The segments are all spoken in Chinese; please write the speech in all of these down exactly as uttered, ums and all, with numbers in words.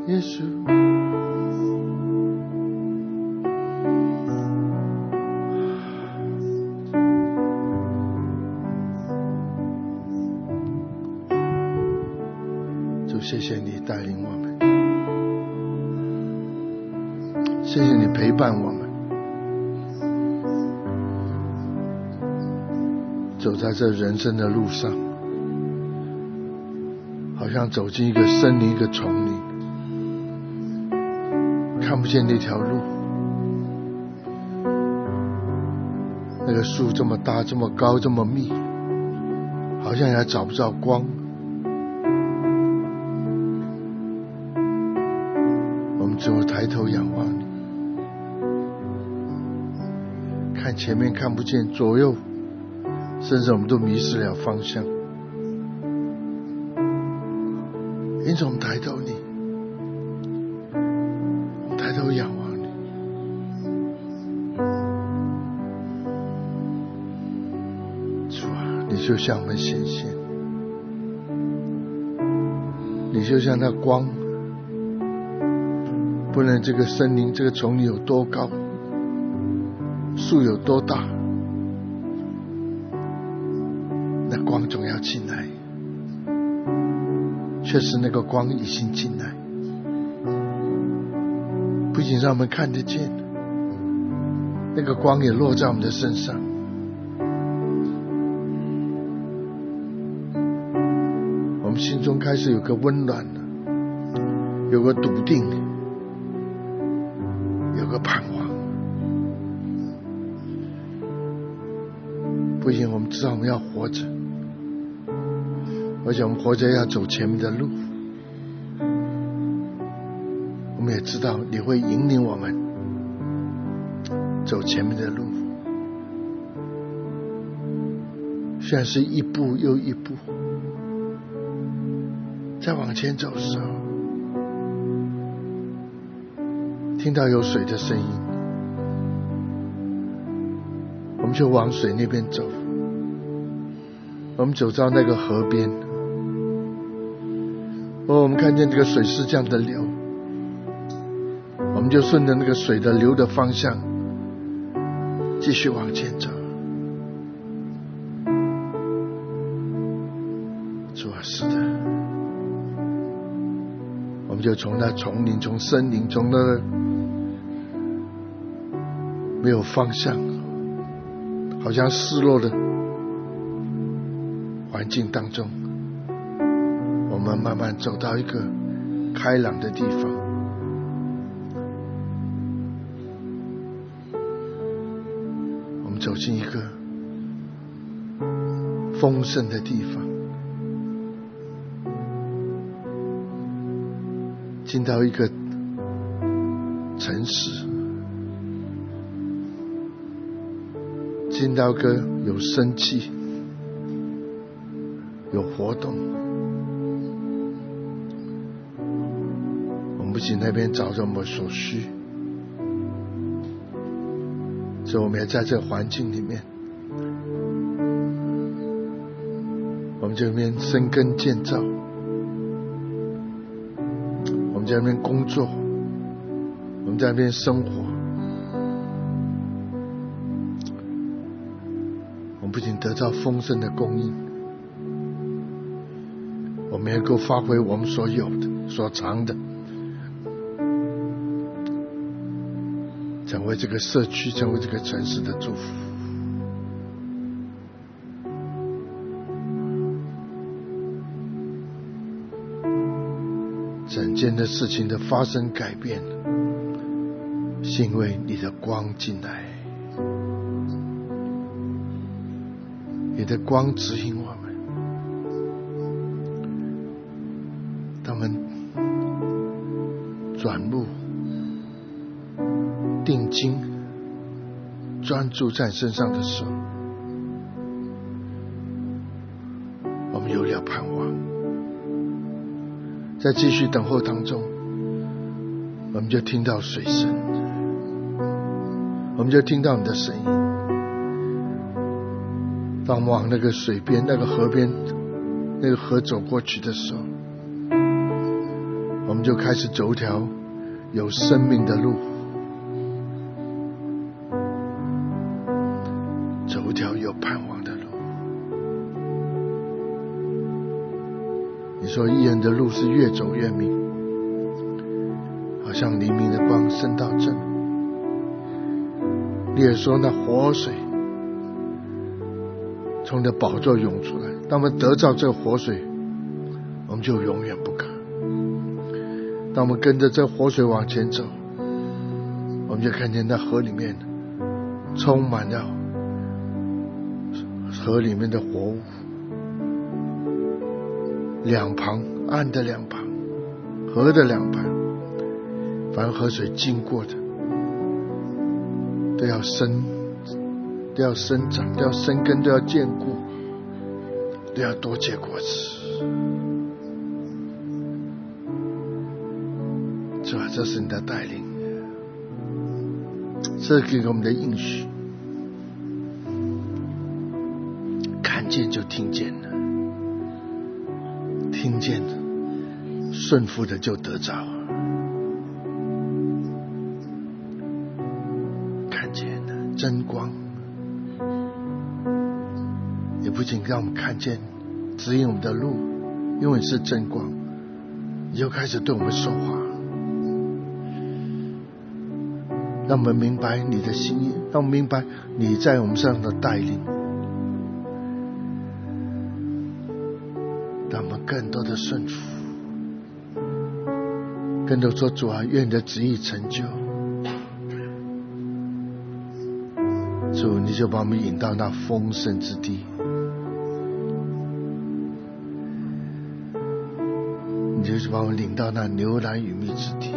耶稣，主，谢谢你带领我们，谢谢你陪伴我们，走在这人生的路上，好像走进一个森林，一个丛林，看不见那条路，那个树这么大，这么高，这么密，好像还找不着光。我们只有抬头仰望你，看前面看不见，左右甚至我们都迷失了方向，因此我们抬头你，我们抬头仰望你。主啊，你就向我们显现，你就像那光，不论这个森林这个丛林有多高，树有多大，那光总要进来。确实那个光已经进来，不仅让我们看得见，那个光也落在我们的身上。我们心中开始有个温暖了，有个笃定，有个盼望。不仅我们知道我们要活着，而且我们活着要走前面的路，我们也知道你会引领我们走前面的路，虽然是一步又一步，再往前走的时候，听到有水的声音，我们就往水那边走。我们走到那个河边，哦，我们看见这个水是这样的流，我们就顺着那个水的流的方向继续往前走。主啊，是的，我们就从那丛林，从森林，从那没有方向，好像失落的环境当中，我们慢慢走到一个开朗的地方。我们走进一个丰盛的地方，进到一个城市，进到一个有生气有活动。我们不仅那边找着我们所需，所以我们也在这个环境里面，我们在那边生根建造，我们在那边工作，我们在那边生活。我们不仅得到丰盛的供应，我们也能够发挥我们所有的所长的，成为这个社区，成为这个城市的祝福。整件的事情的发生改变，是因为你的光进来，你的光指引我们。当我们转目定睛专注在身上的时候，我们有了盼望。在继续等候当中，我们就听到水声，我们就听到你的声音。当我们往那个水边，那个河边，那个河走过去的时候，我我们就开始走条有生命的路，走条有盼望的路。你说义人的路是越走越明，好像黎明的光升到正。你也说那活水从你的宝座涌出来，当我们得到这个活水，我们就永远不渴。当我们跟着这活水往前走，我们就看见那河里面充满了河里面的活物，两旁岸的两旁，河的两旁，凡河水经过的都要生都要生长，都要生根，都要坚固，都要多结果子。主啊，这是你的带领，这是给我们的应许。看见就听见了，听见了，顺服的就得着。看见了真光，也不仅让我们看见指引我们的路，因为是真光，你就开始对我们说话，让我们明白你的心意，让我们明白你在我们身上的带领，让我们更多的顺服，更多说主啊，愿你的旨意成就。主，你就把我们引到那丰盛之地，你就把我们领到那牛奶与蜜之地，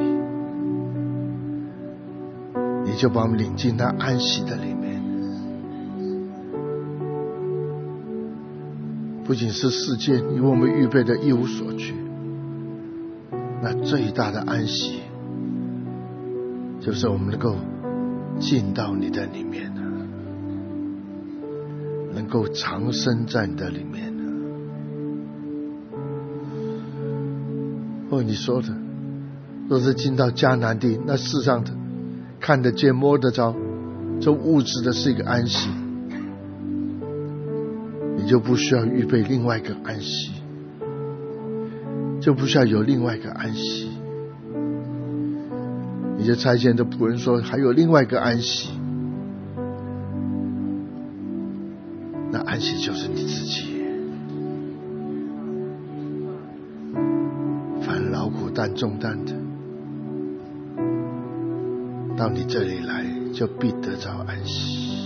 你就把我们领进那安息的里面。不仅是世界你为我们预备的一无所缺，那最大的安息就是我们能够进到你的里面，能够长生在你的里面。哦，你说的若是进到迦南地，那世上的看得见摸得着这物质的是一个安息，你就不需要预备另外一个安息，就不需要有另外一个安息。你就差遣的仆人说还有另外一个安息，那安息就是你自己。凡劳苦担重担的，到你这里来，就必得着安息。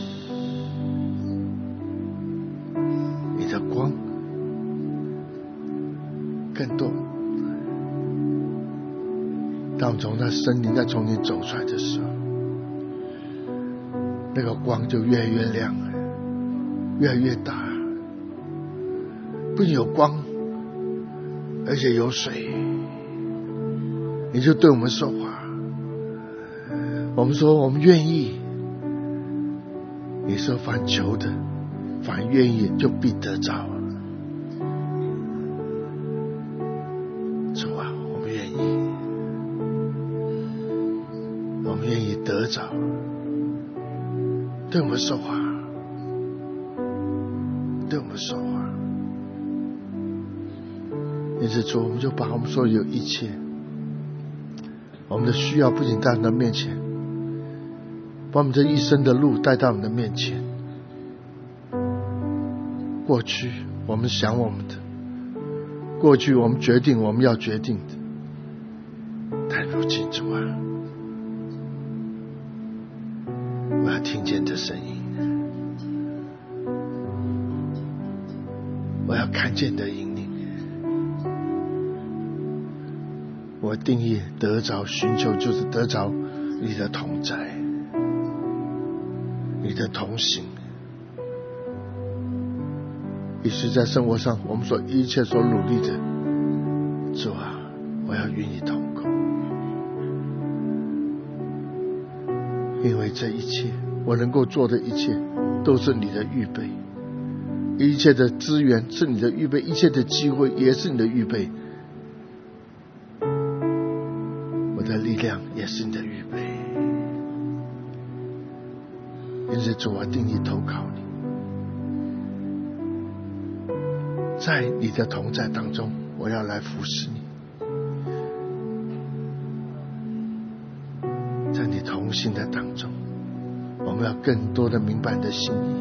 你的光更多，当从那森林再从你走出来的时候，那个光就越来越亮，越来越大。不仅有光，而且有水，你就对我们说话。我们说我们愿意，你说凡求的凡愿意就必得着。主啊，我们愿意，我们愿意得着，对我们说话，对我们说话。因此主，我们就把我们所有一切，我们的需要不仅带到你的面前，把我们这一生的路带到你的面前。过去我们想我们的，过去我们决定我们要决定的，但如今主啊，我要听见你的声音，我要看见你的引领。我定义得着寻求就是得着你的同在，你的同行。于是在生活上我们所一切所努力的，主啊，我要与你同工，因为这一切我能够做的一切都是你的预备，一切的资源是你的预备，一切的机会也是你的预备。 力量也是你的预备。因此主啊，定义投靠你，在你的同在当中，我要来服侍你，在你同行的当中，我们要更多的明白你的心意。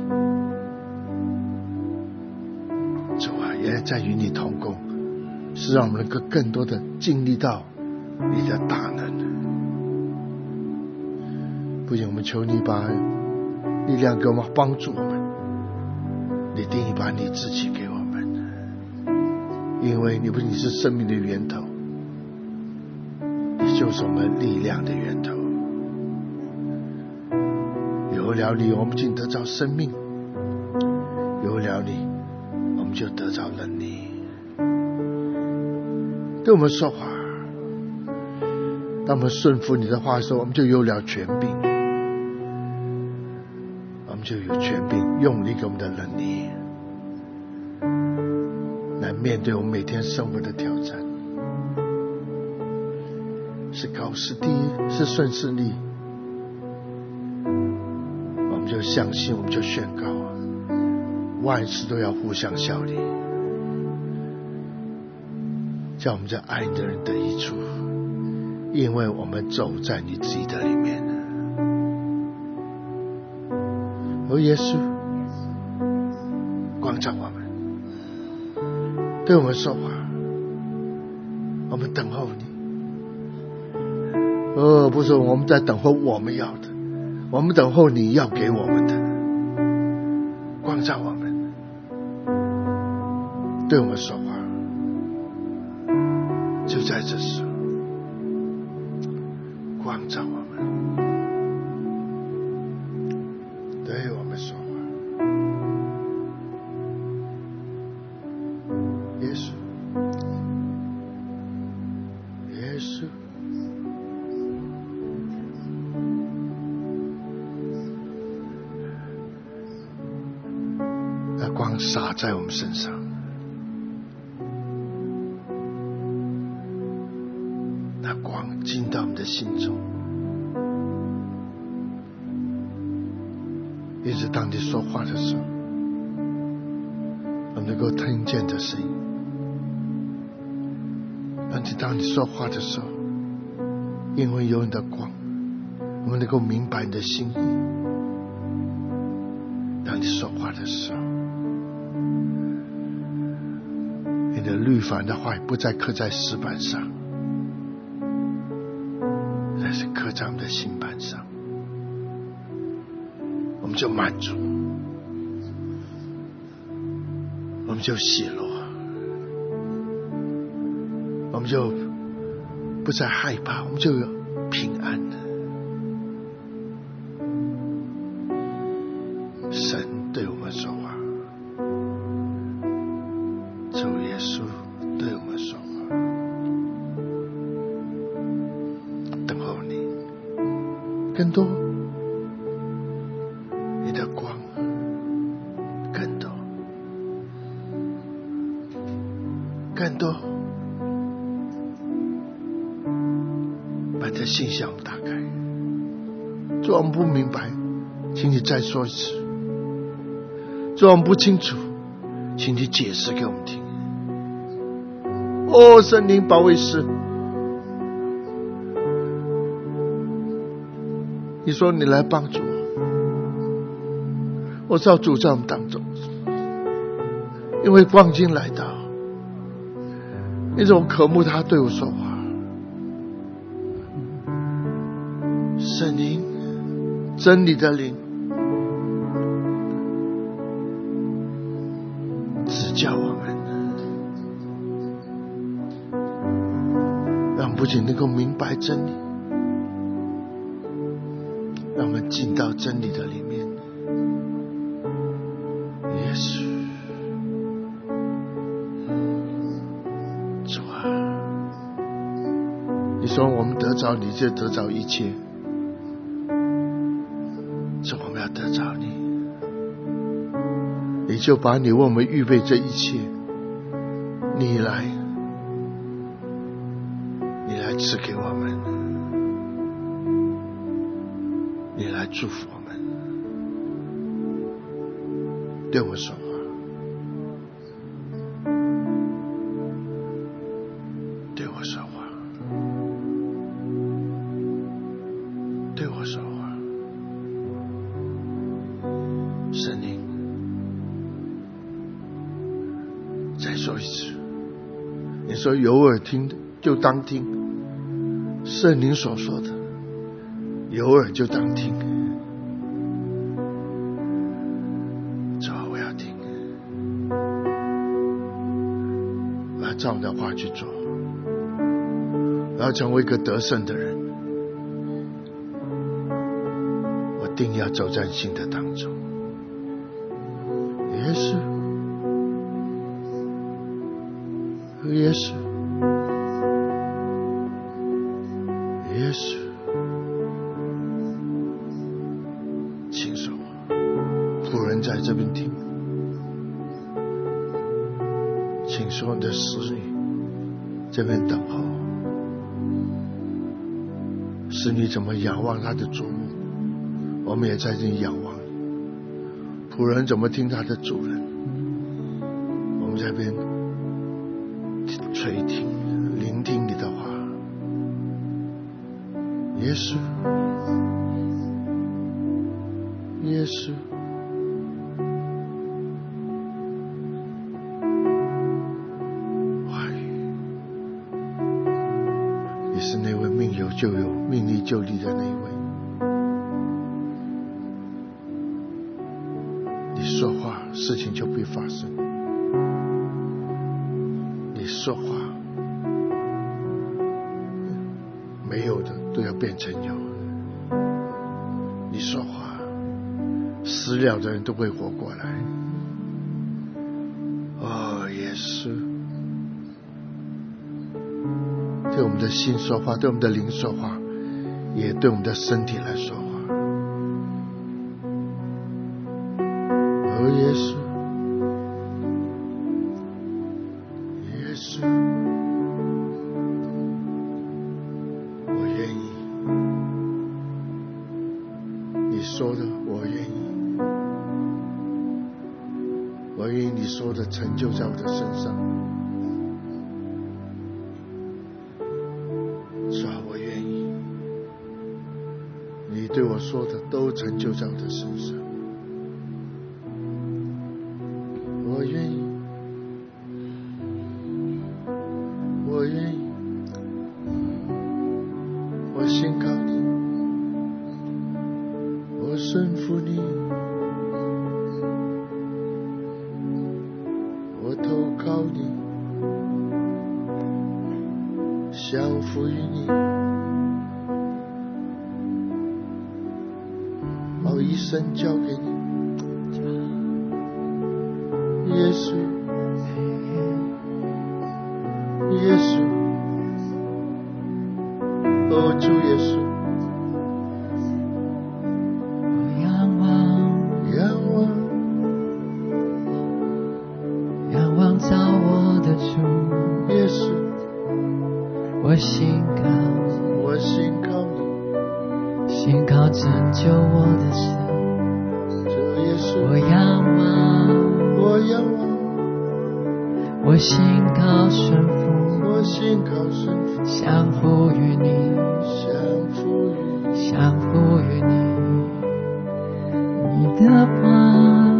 主啊，也在与你同工，是让我们能够更多的经历到你的大能。不仅我们求你把力量给我们，帮助我们，你定义把你自己给我们，因为你不仅是生命的源头，你就是我们力量的源头。有了你，我们就得着生命；有了你，我们就得着能力。对我们说话，当我们顺服你的话的时候，我们就有了权柄，我们就有权柄用你给我们的能力，来面对我们每天生活的挑战，是高是低，是顺是逆，我们就相信，我们就宣告，万事都要互相效力，叫我们这爱你的人得益处，因为我们走在你自己的里面。哦，耶稣，光照我们，对我们说话，我们等候你。哦，不是我们在等候我们要的，我们等候你要给我们的。光照我们，对我们说话，就在这时候，光照我们，对我们说话。耶稣，耶稣，那光洒在我们身上，那光进到我们的心中。一直当你说话的时候，我们能够听见的声音；而且当你说话的时候，因为有你的光，我们能够明白你的心意。当你说话的时候，你的律法的话语不再刻在石板上，乃是刻在我们的心板上，我们就满足，我们就喜乐，我们就不再害怕，我们就有平安了。神对我们说话，主耶稣对我们说话，等候你更多，你的光更多，更多，把你的心向我们打开。主，我们不明白，请你再说一次；主，我们不清楚，请你解释给我们听。哦，圣灵保惠师，你说你来帮助我，我知道主在我们当中，因为光景来到，那种渴慕他对我说话。圣灵，真理的灵，指教我们，让我们不仅能够明白真理，让我们进到真理的里面。耶稣，主啊，你说我们得着你就得着一切，主，我们要得着你，你就把你为我们预备这一切，你来，你来赐给我们。 祝福我们，对我说话，对我说话，对我说话。圣灵，再说一次，你说有耳听的就当听，圣灵所说的有耳就当听。主啊，我要听，我要照你的话去做，我要成为一个得胜的人，我定要走在新的当中。耶稣，耶稣，耶稣，请说，仆人在这边听，请说你的使女这边等候。使女怎么仰望他的主目，我们也在这里仰望。仆人怎么听他的主人，我们在这边垂听聆听你的话。耶稣，耶稣，话语，你是那位命有就有命立就立的那一位。你说话，事情就会发生。你说话，没有的都要变成有。你说话，死了的人都会活过来。哦，耶稣，对我们的心说话，对我们的灵说话，也对我们的身体来说话。哦，耶稣，耶稣，我愿意，你说的我愿意，我愿意你说的成就在我的身上。主啊，我愿意，你对我说的都成就在我的身上。我愿意，我愿意，我信靠你，我顺服你，我投靠你，降服于你，把我一生交给你。耶稣，耶稣，哦，主耶稣， 仰望， 仰望， 仰望造我的主， 耶稣， 我信靠， 我信靠你， 信靠拯救我的神， 主耶稣， 我仰望。 我仰望， 我信靠顺服， 我信靠顺服， 降服于你， 降服于你， 降服于你，你的话，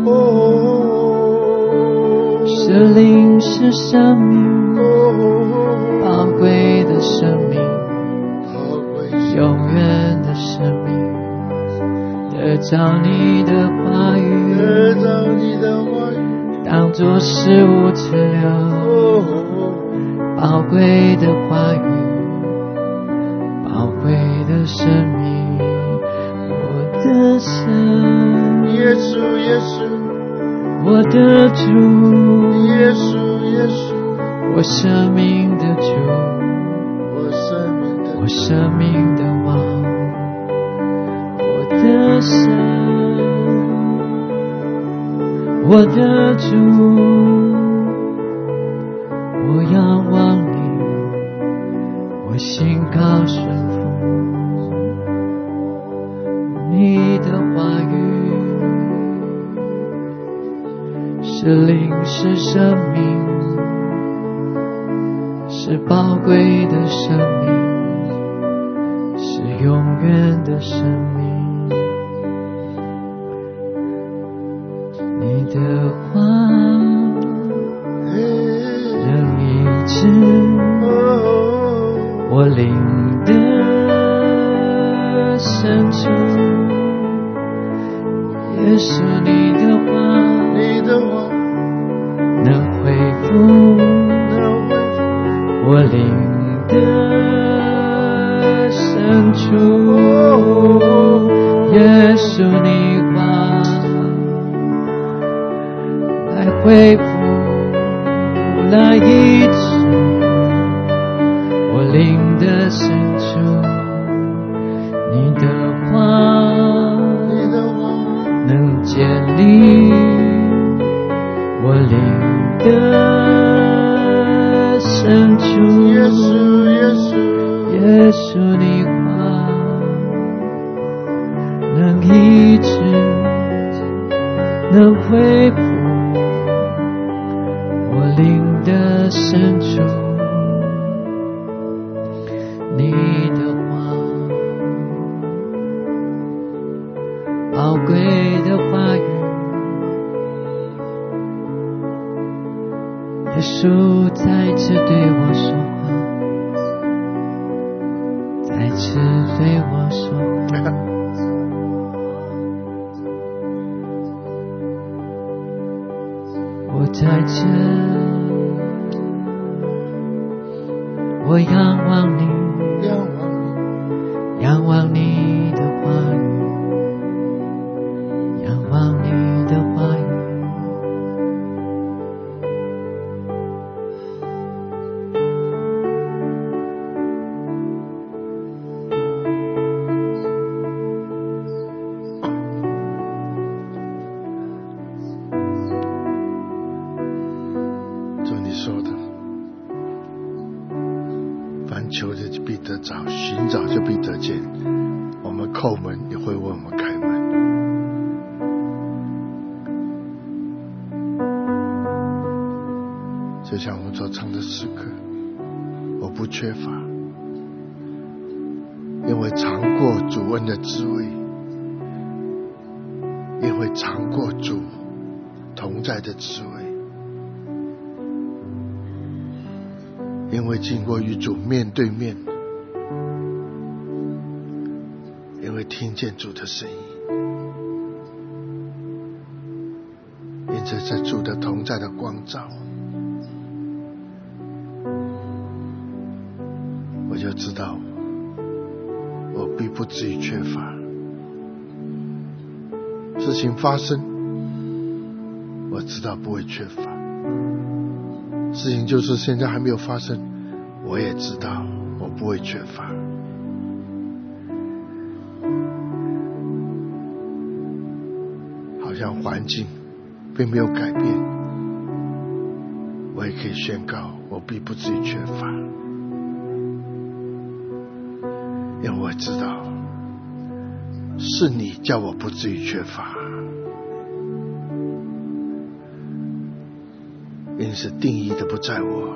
哦， 是灵是生命， 哦， 宝贵的生命， 宝贵永远的生命，得着你的话语， 得着你的话语， 当作食物吃了，宝贵的话语，宝贵的生命，我的神， 耶稣，耶稣， 我的主， 耶稣，耶稣， 我生命的主， 我生命的， 我生命的王，我的神。我的主，我仰望你，我信靠顺服你的是宝贵的生命，是永远的生命。你的话能医治我灵的深处。耶稣，你的话， 你的话能恢复我灵的深处。耶稣，你话来恢复，来医治我灵的深处。你的话， 你的话能建立我灵的深处。 耶稣，耶稣， 耶稣，你话能医治，能恢复我灵的深处。你的话，宝贵的话语，耶稣再次对我说话，再次对我说话。我在这，我仰望你， 仰望你， 仰望你的话语，仰望你的话语。 就你说的，凡求的就必得找，寻找就必得见。我们叩门，也会为我们开门。就像我们所唱的诗歌，我不缺乏，因为尝过主恩的滋味，因为尝过主同在的滋味，因为经过与主面对面，因为听见主的声音，因此在主的同在的光照，我就知道我必不至于缺乏。事情发生，我知道不会缺乏。事情就是现在还没有发生，我也知道我不会缺乏。好像环境并没有改变，我也可以宣告我必不至于缺乏，因为我知道是你叫我不至于缺乏，因此定义的不在我，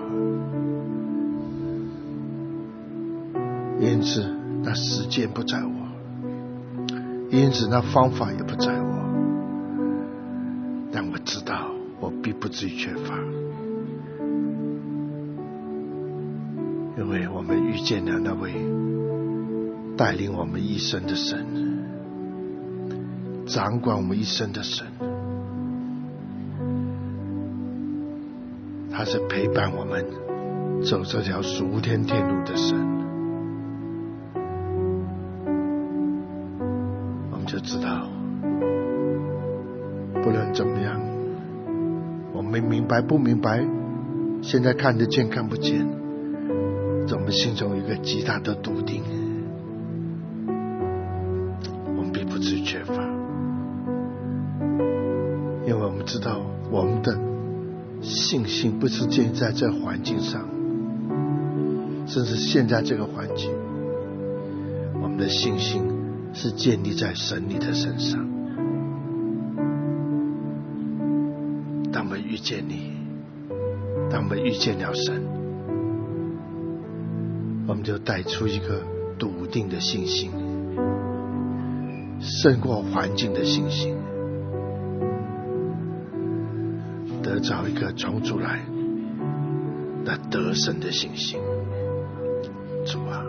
因此那时间不在我，因此那方法也不在我，但我知道我必不至于缺乏，因为我们遇见了那位带领我们一生的神，掌管我们一生的神，他是陪伴我们走这条属天天路的神。我们就知道不论怎么样，我们明白不明白，现在看得见看不见，在我们心中有一个极大的笃定，我们并不至于缺乏，因为我们知道我们的信心不是建立在这环境上，甚至现在这个环境，我们的信心是建立在神你的身上。当我们遇见你，当我们遇见了神， 我们就带出一个笃定的信心，胜过环境的信心，得着一个从主来那得胜的信心。主啊，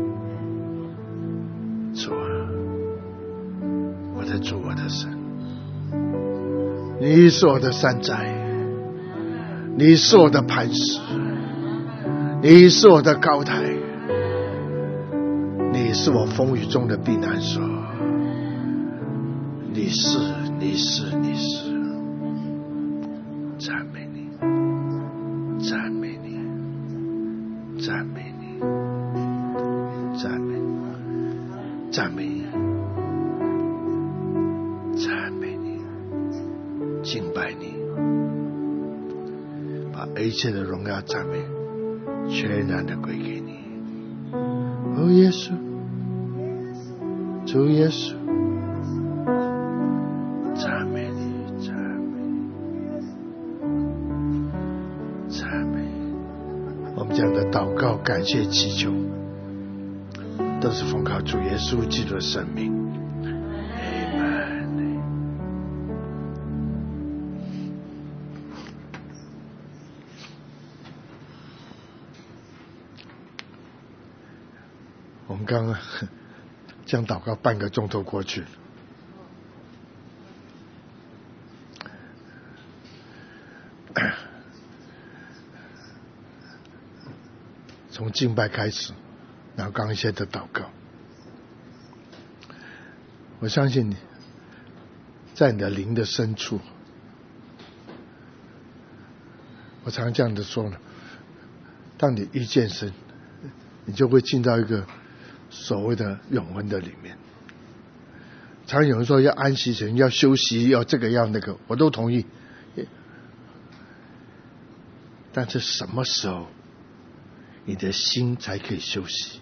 主啊，我的主，我的神，你是我的山寨，你是我的磐石，你是我的高台，你是我风雨中的避难所，你是你是你是，赞美你，赞美你，赞美你，赞美赞美你，赞美你，敬拜你，把一切的荣耀赞美全然的归给你。哦，耶稣，主耶稣，赞美你，赞美你，赞美你。我们这样的祷告、感谢、祈求，都是奉靠主耶稣基督的生命。我们刚刚这样祷告半个钟头过去了，从敬拜开始，然后刚一些的祷告，我相信你在你的灵的深处，我常这样的说呢，当你遇见神，你就会进到一个所谓的永恒的里面。常有人说要安息神，要休息，要这个要那个，我都同意。但是什么时候你的心才可以休息？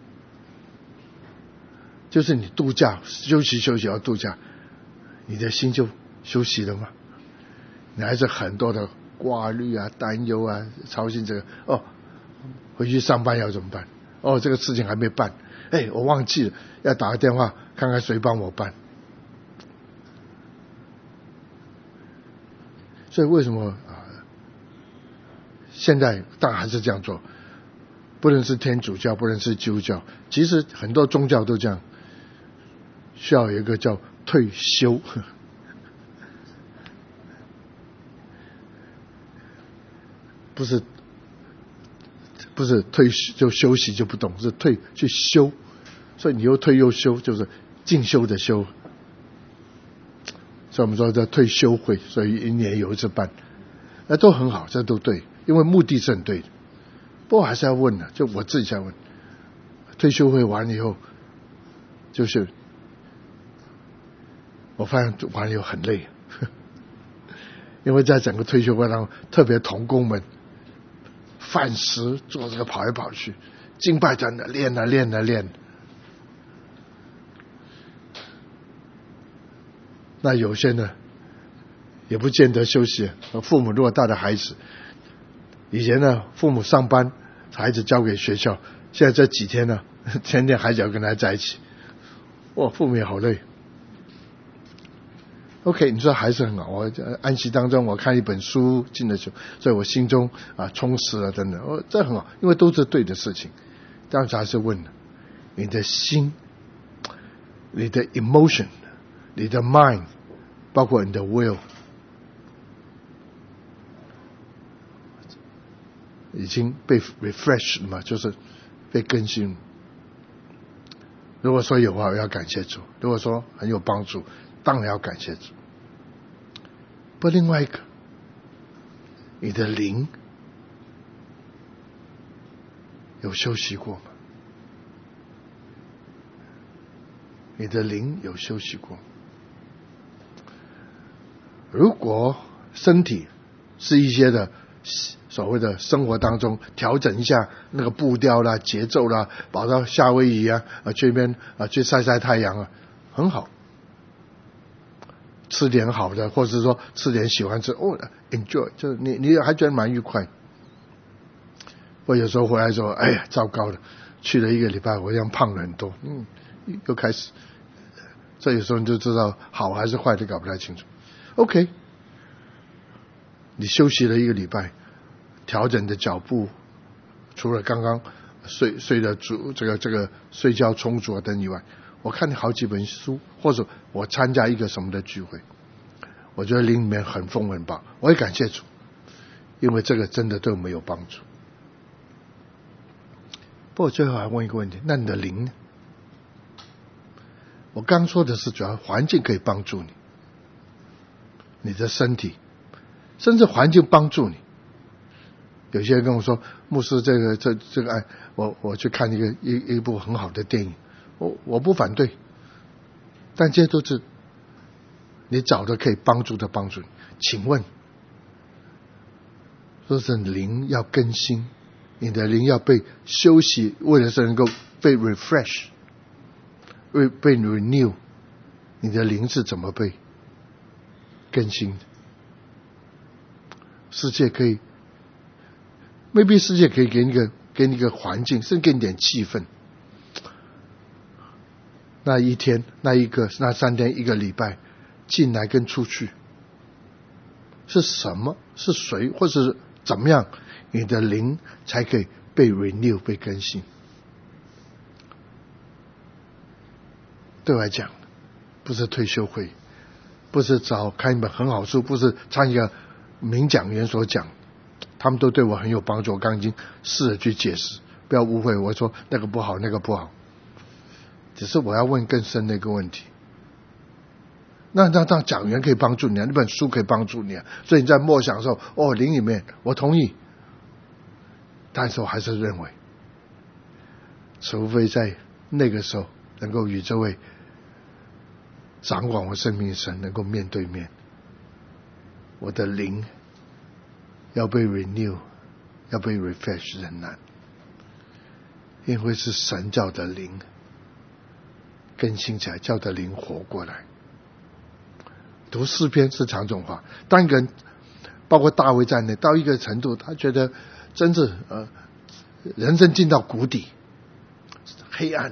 就是你度假休息休息要度假，你的心就休息了吗？你还是很多的挂虑啊、担忧啊、操心这个。哦，回去上班要怎么办？哦，这个事情还没办，哎，我忘记了，要打个电话看看谁帮我办。所以为什么啊？现在当然还是这样做，不论是天主教，不论是基督教，其实很多宗教都这样，需要有一个叫退休。不是不是退就休息就不懂，是退去修，所以你又退又休，就是进修的修。所以我们说叫退休会，所以一年有一次办，那都很好，这都对，因为目的是很对的。不过还是要问的，就我自己在问，退休会完了以后，就是我发现完了以后很累，因为在整个退休会当中，特别同工们饭食做这个跑来跑去，敬拜真的练啊练啊练。那有些呢也不见得休息，父母如果带着孩子，以前呢父母上班，孩子交给学校，现在这几天呢天天孩子要跟他在一起，哇，父母也好累。OK， 你说还是很好。我安息当中，我看一本书进了修，所以我心中啊充实了，等等，哦，这很好，因为都是对的事情。但是还是问了，你的心、你的 emotion、你的 mind， 包括你的 will， 已经被 refresh 了嘛，就是被更新了。如果说有的话，我要感谢主；如果说很有帮助，当然要感谢主。不，另外一个，你的灵有休息过吗？你的灵有休息过吗？如果身体是一些的所谓的生活当中调整一下那个步调啦、节奏啦，跑到夏威夷啊，啊这边啊去晒晒太阳啊，很好。吃点好的，或者说吃点喜欢吃，哦 ，enjoy， 就是你你还觉得蛮愉快。 我有时候回来说，哎呀，糟糕了，去了一个礼拜，我像胖了很多，嗯，又开始。这有时候你就知道好还是坏都搞不太清楚。OK， 你休息了一个礼拜，调整的脚步，除了刚刚睡睡的足，这个这个睡觉充足等以外，我看好几本书，或者我参加一个什么的聚会，我觉得灵里面很丰很饱，我也感谢主，因为这个真的对我们有帮助。不过最后还问一个问题，那你的灵呢？我刚说的是主要环境可以帮助你，你的身体，甚至环境帮助你。有些人跟我说，牧师，这个这这个哎，我我去看一个一一部很好的电影，我我不反对，但这些都是你找的可以帮助的帮助你。请问，说是灵要更新，你的灵要被休息，为了是能够被 refresh。被被 renew， 你的灵是怎么被更新的？世界可以 ，maybe 世界可以给你一个给你一个环境，甚至给你点气氛。那一天，那一个，那三天，一个礼拜，进来跟出去，是什么？是谁？或者是怎么样？你的灵才可以被 renew 被更新？对我来讲，不是退休会，不是找看一本很好书，不是参一个名讲员所讲，他们都对我很有帮助。我刚刚已经试着去解释，不要误会我说那个不好，那个不好。只是我要问更深的一个问题。那那那讲员可以帮助你啊，那本书可以帮助你啊，所以你在默想的时候，哦，灵里面我同意，但是我还是认为，除非在那个时候能够与这位掌管我生命的神能够面对面，我的灵要被 renew 要被 refresh 很难，因为是神叫的灵更新起来，叫的灵活过来。读诗篇是常种话，当一个人包括大卫在内到一个程度，他觉得真是呃人生进到谷底，黑暗，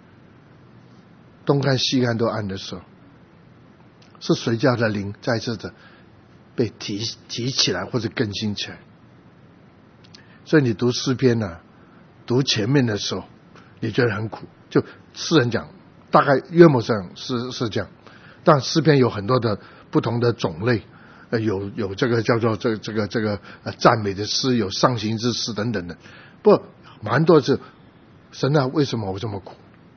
东看西看都暗的时候，是谁叫的灵再次的被提提起来或者更新起来。所以你读诗篇啊，读前面的时候你觉得很苦，就诗人讲大概约莫上是是这样，但诗篇有很多的不同的种类，呃有有这个叫做这这个这个呃赞美的诗，有上行之诗等等的，不蛮多是神啊，为什么我这么苦？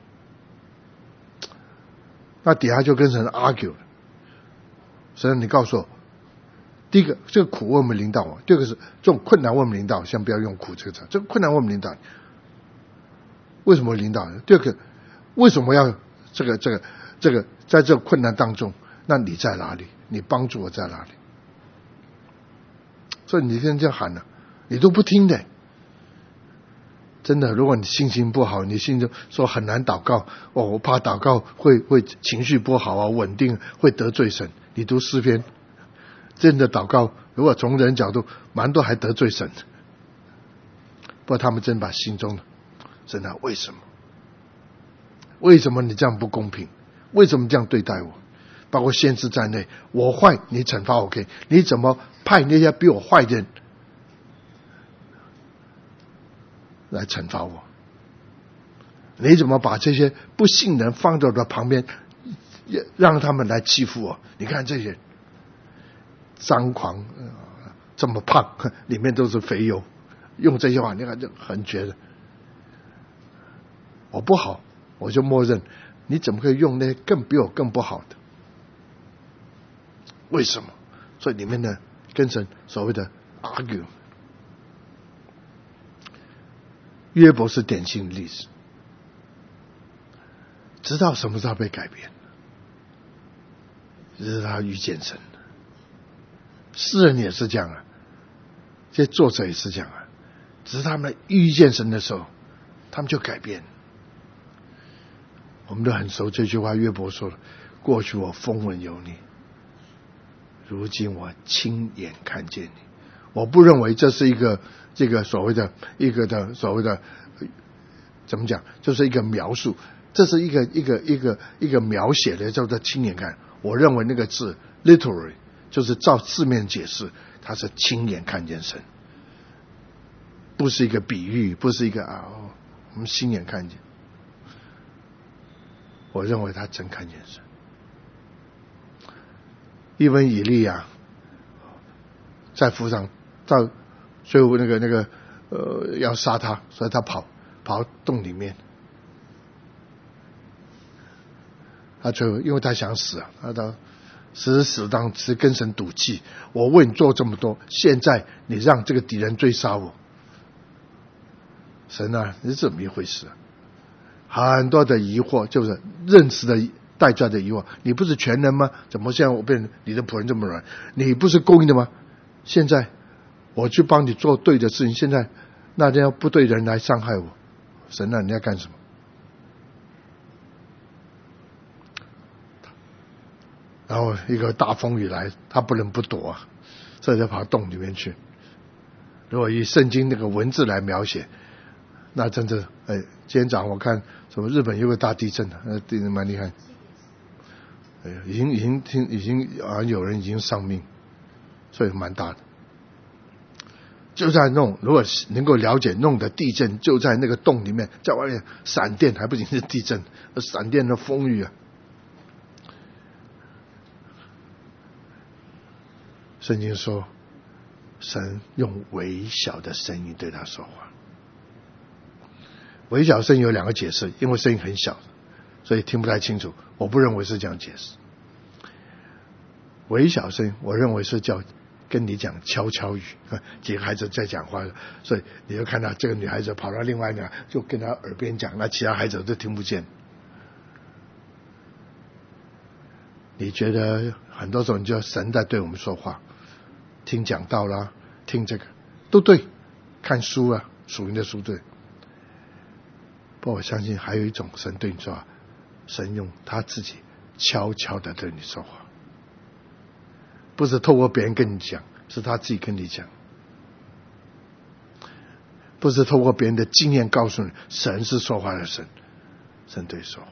那底下就跟神 argue 了，神你告诉我，第一个这个苦为什么临到我？第二个是这种困难为什么临到我？先不要用苦这个词，这个困难为什么临到你？为什么会临到你？第二个为什么要这个这个这个在这个困难当中，那你在哪里？你帮助我在哪里？所以你现在这样喊了，你都不听的。真的，如果你心情不好，你心中说很难祷告，哦，我怕祷告会会情绪不好啊，稳定会得罪神。你读诗篇，真的祷告，如果从人角度，蛮多还得罪神。不过他们真把心中的神啊，为什么？为什么你这样不公平？为什么这样对待我？包括先知在内，我坏你惩罚我可以，你怎么派那些比我坏的人来惩罚我？你怎么把这些不信人放到我旁边，让他们来欺负我？你看这些张狂、呃、这么胖，里面都是肥油，用这些话你看就很觉得我不好，我就默认，你怎么可以用那些更比我更不好的？为什么？所以里面呢跟神所谓的 argue。约伯是典型的例子，知道什么时候被改变，直到他遇见神。诗人也是这样啊，这些作者也是这样啊，只是他们遇见神的时候，他们就改变。我们都很熟这句话，约伯说了：过去我风闻有你，如今我亲眼看见你。我不认为这是一个这个所谓的一个的所谓的怎么讲，就是一个描述，这是一个一个一个一个描写的叫做亲眼看。我认为那个字 literally 就是照字面解释，他是亲眼看见神，不是一个比喻，不是一个啊，我们亲眼看见。我认为他真看见神。因为以利亚在湖上，到最后那个那个呃要杀他，所以他跑跑到洞里面。他最后因为他想死啊，他到死死当是跟神赌气，我为你做这么多，现在你让这个敌人追杀我，神啊，是怎么一回事啊？很多的疑惑，就是认识的带出来的疑惑。你不是全能吗？怎么现在我变你的仆人这么软？你不是公义的吗？现在我去帮你做对的事情，现在那要不对人来伤害我，神啊，你要干什么？然后一个大风雨来，他不能不躲啊，所以就跑到洞里面去。如果以圣经那个文字来描写，那真的，哎，今天早上我看什么日本有个大地震的，那地震蛮厉害，哎，已经已经听已经啊有人已经丧命，所以蛮大的。就在弄，如果能够了解弄的地震，就在那个洞里面，在外面闪电还不仅是地震，闪电的风雨啊。圣经说，神用微小的声音对他说话。微小声音有两个解释，因为声音很小，所以听不太清楚。我不认为是这样解释。微小声，我认为是叫跟你讲悄悄语，几个孩子在讲话，所以你就看到这个女孩子跑到另外一个，就跟她耳边讲，那其他孩子都听不见。你觉得很多时候你就神在对我们说话，听讲道啦，听这个都对，看书啊，属灵的书对。不过我相信还有一种神对你说话，神用他自己悄悄的对你说话，不是透过别人跟你讲，是他自己跟你讲，不是透过别人的经验告诉你，神是说话的神，神对说话。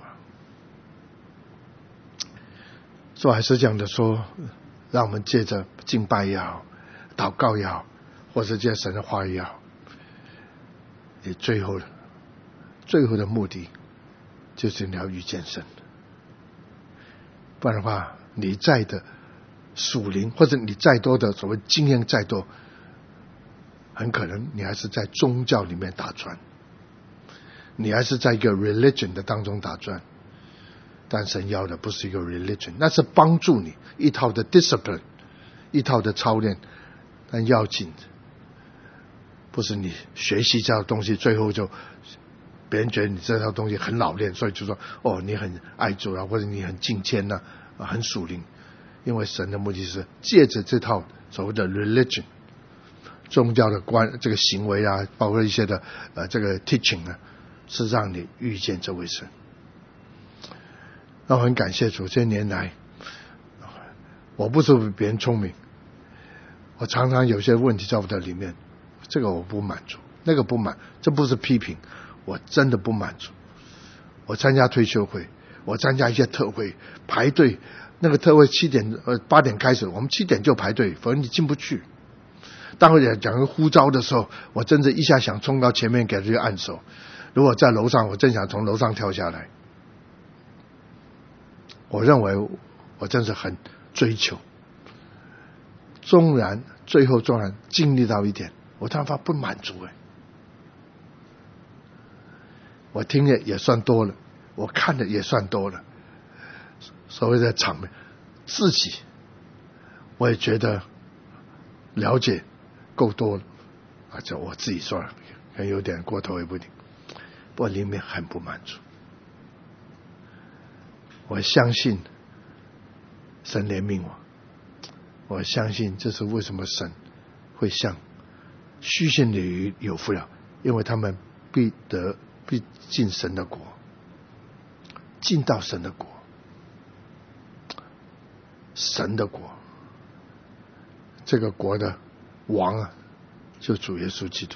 所以还是这样的说，让我们借着敬拜也好，祷告也好，或是借神的话也好，也最后的最后的目的就是你要遇见神。不然的话，你在的属灵，或者你再多的所谓经验再多，很可能你还是在宗教里面打转，你还是在一个 religion 的当中打转。但神要的不是一个 religion， 那是帮助你一套的 discipline， 一套的操练。但要紧的不是你学习这套东西，最后就别人觉得你这套东西很老练，所以就说哦你很爱主啊，或者你很敬虔啊，很属灵。因为神的目的是借着这套所谓的 religion 宗教的观这个行为啊，包括一些的呃这个 teaching 啊，是让你遇见这位神。那我很感谢主，这些年来我不是比别人聪明，我常常有些问题在我的里面，这个我不满足，那个不满，这不是批评，我真的不满足。我参加退休会，我参加一些特会，排队，那个特会七点呃八点开始，我们七点就排队，否则你进不去。当我讲个呼召的时候，我真的一下想冲到前面给这个按手，如果在楼上，我真想从楼上跳下来。我认为我真是很追求，纵然最后纵然经历到一点，我突然发不满足哎。我听的也算多了，我看的也算多了，所谓的场面，自己我也觉得了解够多了啊，这我自己说了，可能有点过头也不一定，不过里面很不满足。我相信神怜悯我，我相信这是为什么神会向虚心的鱼有福了，因为他们必得必进神的国，进到神的国，神的国，这个国的王啊， 就主耶稣基督。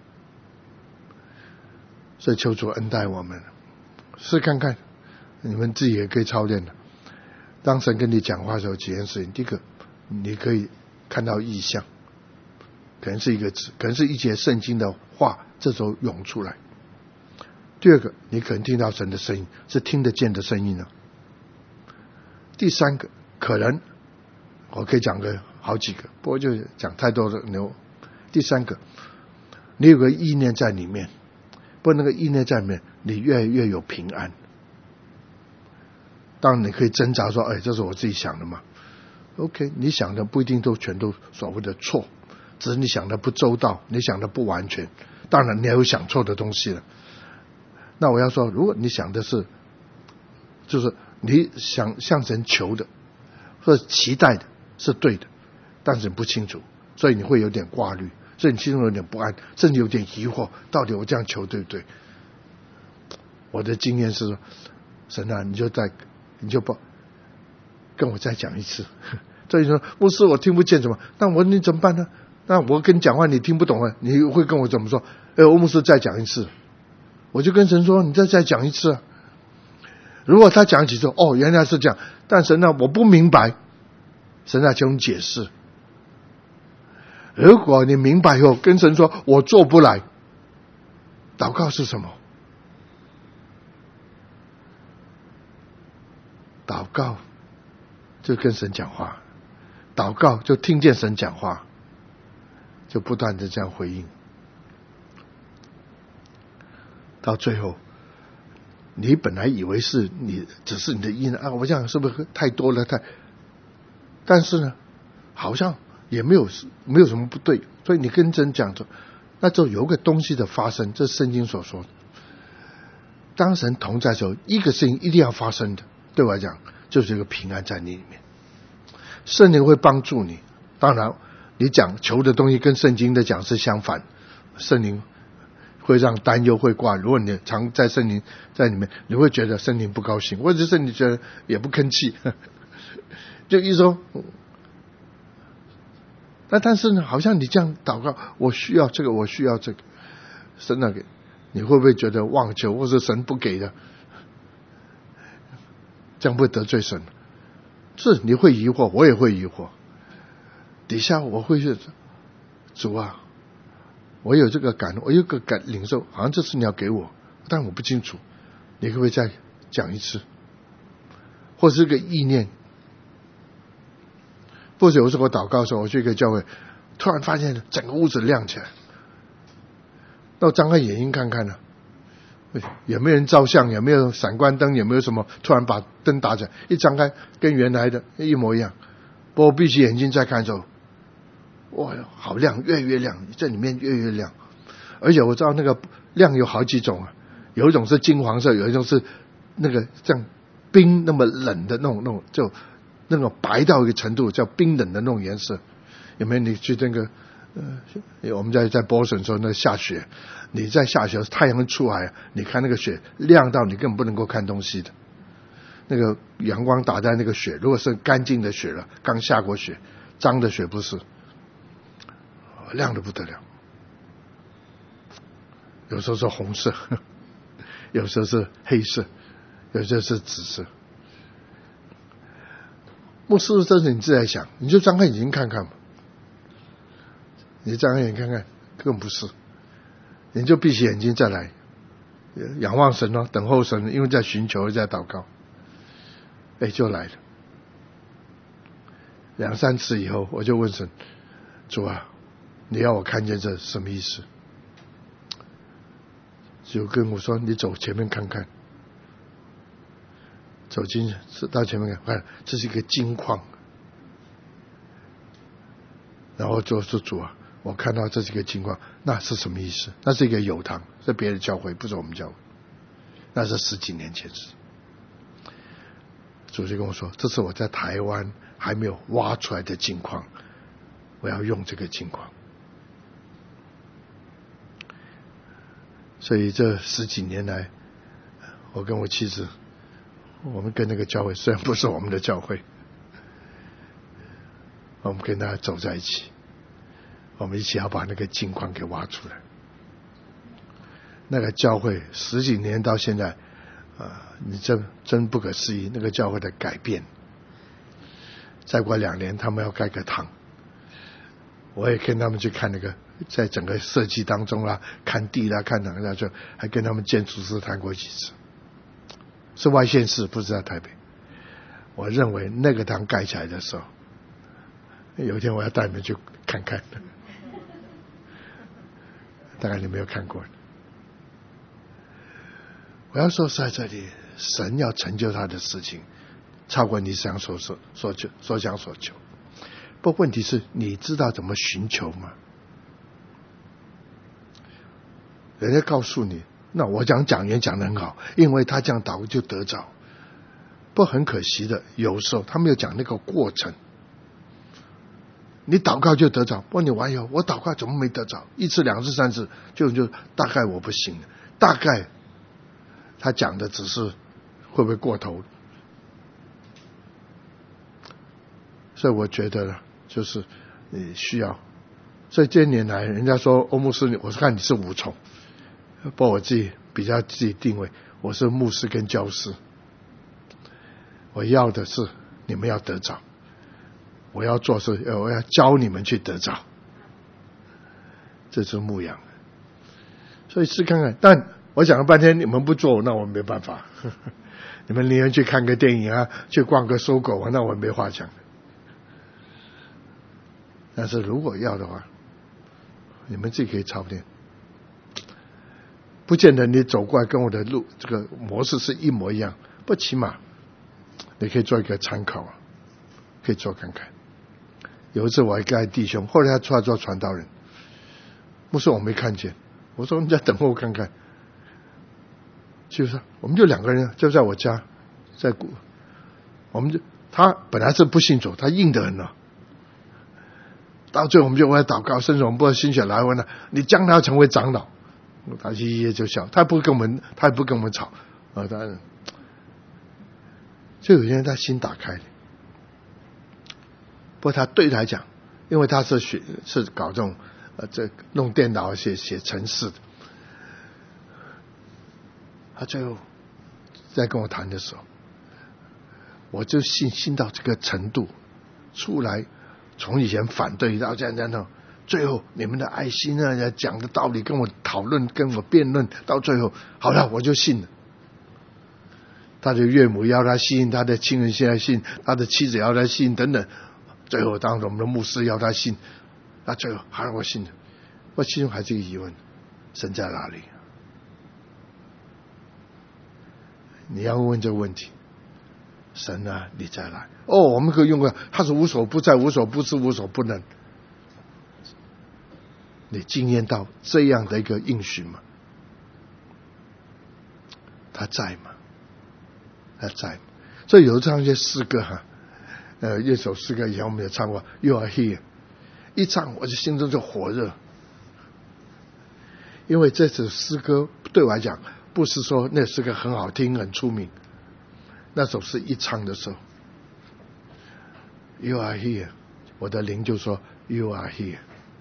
所以求主恩待我们，试看看，你们自己也可以操练的。当神跟你讲话的时候，几件事情：第一个，你可以看到异象，可能是一个字，可能是一节圣经的话，这时候涌出来。第二个，你可能听到神的声音，是听得见的声音呢。第三个，可能我可以讲个好几个，不过就讲太多的牛。第三个，你有个意念在里面，不过那个意念在里面，你越来越有平安。当然你可以挣扎说，哎，这是我自己想的嘛。OK， 你想的不一定都全都所谓的错，只是你想的不周到，你想的不完全。当然你还有想错的东西了。那我要说，如果你想的是，就是你想向神求的或者期待的是对的，但是你不清楚，所以你会有点挂虑，所以你心中有点不安，甚至有点疑惑，到底我这样求对不对？我的经验是说，神啊，你就再你就不跟我再讲一次。所以说，牧师我听不见什么，那我你怎么办呢？那我跟你讲话你听不懂了，你会跟我怎么说？哎，我牧师再讲一次。我就跟神说，你再再讲一次啊。如果他讲几次，哦，原来是这样，但神啊，我不明白，神啊，请你解释。如果你明白以后，跟神说我做不来，祷告是什么？祷告就跟神讲话，祷告就听见神讲话，就不断的这样回应。到最后，你本来以为是你只是你的意念啊，我这样是不是太多了？太，但是呢，好像也没有没有什么不对，所以你跟神讲着，那就有个东西的发生，这是圣经所说的。当神同在的时候，一个事情一定要发生的，对我来讲，就是一个平安在你里面。圣灵会帮助你，当然你讲求的东西跟圣经的讲是相反，圣灵会让担忧会挂。如果你常在圣灵在里面，你会觉得圣灵不高兴，或者是你觉得也不吭气，就一说。那但是呢，好像你这样祷告，我需要这个，我需要这个，神那个，你会不会觉得妄求，或者神不给的？这样不会得罪神？是你会疑惑，我也会疑惑。底下我会是主啊。我有这个感，我有个感领受，好像这次你要给我，但我不清楚，你可不可以再讲一次？或者是个意念？或者有时候我祷告的时候，我去一个教会，突然发现整个屋子亮起来，那我张开眼睛看看呢、啊，也没有人照相，也没有闪光灯，也没有什么，突然把灯打起来，一张开跟原来的一模一样。不过我闭起眼睛再看的时候，哇，好亮，越来越亮，这里面越来越亮。而且我知道那个亮有好几种啊，有一种是金黄色，有一种是那个像冰那么冷的那种那种，就那种白到一个程度叫冰冷的那种颜色。有没有你去那个呃，我们在在波士顿时候那个下雪，你在下雪太阳出来，你看那个雪亮到你根本不能够看东西的。那个阳光打在那个雪，如果是干净的雪了，刚下过雪，脏的雪不是。亮得不得了，有时候是红色，有时候是黑色，有时候是紫色。牧师，这是你自己在想，你就张开眼睛看看嘛。你张开眼睛看看，更不是，你就闭起眼睛再来，仰望神哦，等候神，因为在寻求，在祷告，哎，就来了。两三次以后，我就问神，主啊，你要我看见这什么意思？就跟我说，你走前面看看，走进到前面看，这是一个金矿。然后就说主啊，我看到这是一个金矿，那是什么意思？那是一个油塘，是别的教会，不是我们教会。那是十几年前事。主就跟我说，这是我在台湾还没有挖出来的金矿，我要用这个金矿。所以这十几年来，我跟我妻子，我们跟那个教会虽然不是我们的教会，我们跟他走在一起， 我们一起要把那个金矿给挖出来。那个教会十几年到现在，啊，你真真不可思议，那个教会的改变。再过两年，他们要盖个堂，我也跟他们去看那个，在整个设计当中啦，看地啦，看哪个，就还跟他们建筑师谈过几次。是外县市，不是在台北。我认为那个堂盖起来的时候，有一天我要带你们去看看，大概你没有看过。我要说是在这里，神要成就他的事情，超过你想所所所求所想所求。不过问题是，你知道怎么寻求吗？人家告诉你，那我讲讲员讲得很好，因为他这样祷告就得着。不很可惜的，有时候他没有讲那个过程。你祷告就得着，问你网友，我祷告怎么没得着？一次、两次、三次，就就大概我不行了，大概他讲的只是会不会过头。所以我觉得就是你需要。所以这些年来，人家说欧牧师，我是看你是五重，不过我自己比较自己定位，我是牧师跟教师。我要的是你们要得着，我要做是我要教你们去得着，这是牧养。所以试看看，但我讲了半天你们不做，那我没办法。你们宁愿去看个电影啊，去逛个搜狗啊，那我没话讲。但是如果要的话，你们自己可以操练，不见得你走过来跟我的路这个模式是一模一样，不起码你可以做一个参考，可以做看看。有一次我还跟弟兄，后来他出来做传道人，牧师我没看见，我说你在等候看看，就是我们就两个人就在我家，在我们就他本来是不信主，他硬得很了。到最后我们就为他祷告，甚至我们不心血来问了，你将来要成为长老，他一夜就笑，他不跟我们，他也不跟我们吵啊，当然，就有些人他心打开了。不过他对他讲，因为他是学是搞这种呃这弄电脑写写程式的，他最后在跟我谈的时候，我就信信到这个程度，出来。从以前反对到这样这样，最后你们的爱心啊，讲的道理跟我讨论，跟我辩论，到最后好了，我就信了。他的岳母要他信，他的亲人现在信，他的妻子要他信，等等。最后当时我们的牧师要他信，那最后还让我信了。我心中还是一个疑问：神在哪里？你要问这个问题。神啊，你再来哦！我们可以用个，他是无所不在、无所不知、无所不能。你经验到这样的一个应许吗？他在吗？他在吗？所以有这样一些诗歌哈，呃，一首诗歌以前我们也唱过 ，You are here， 一唱我就心中就火热，因为这首诗歌对我来讲，不是说那诗歌很好听、很出名。那首诗一唱的时候 You are here， 我的灵就说 You are here，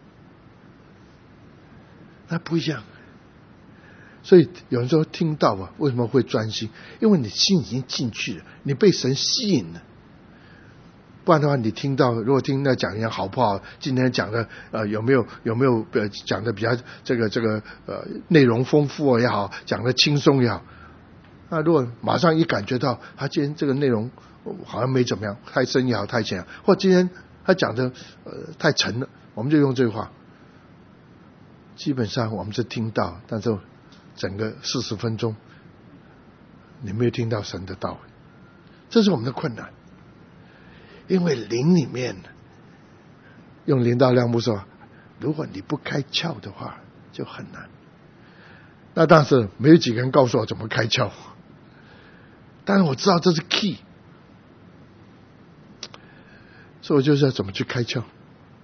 那不一样。所以有人说听到啊，为什么会专心？因为你心已经进去了，你被神吸引了。不然的话，你听到如果听那讲员好不好，今天讲的呃有没有有没有呃讲的比较这个这个呃内容丰富也好，讲的轻松也好。那如果马上一感觉到他今天这个内容好像没怎么样，太深也好太浅，或今天他讲的呃太沉了，我们就用这句话。基本上我们是听到，但是整个四十分钟你没有听到神的道理，这是我们的困难。因为灵里面用林道亮牧说，如果你不开窍的话就很难。那当时没有几个人告诉我怎么开窍，但是我知道这是 key， 所以我就是要怎么去开窍。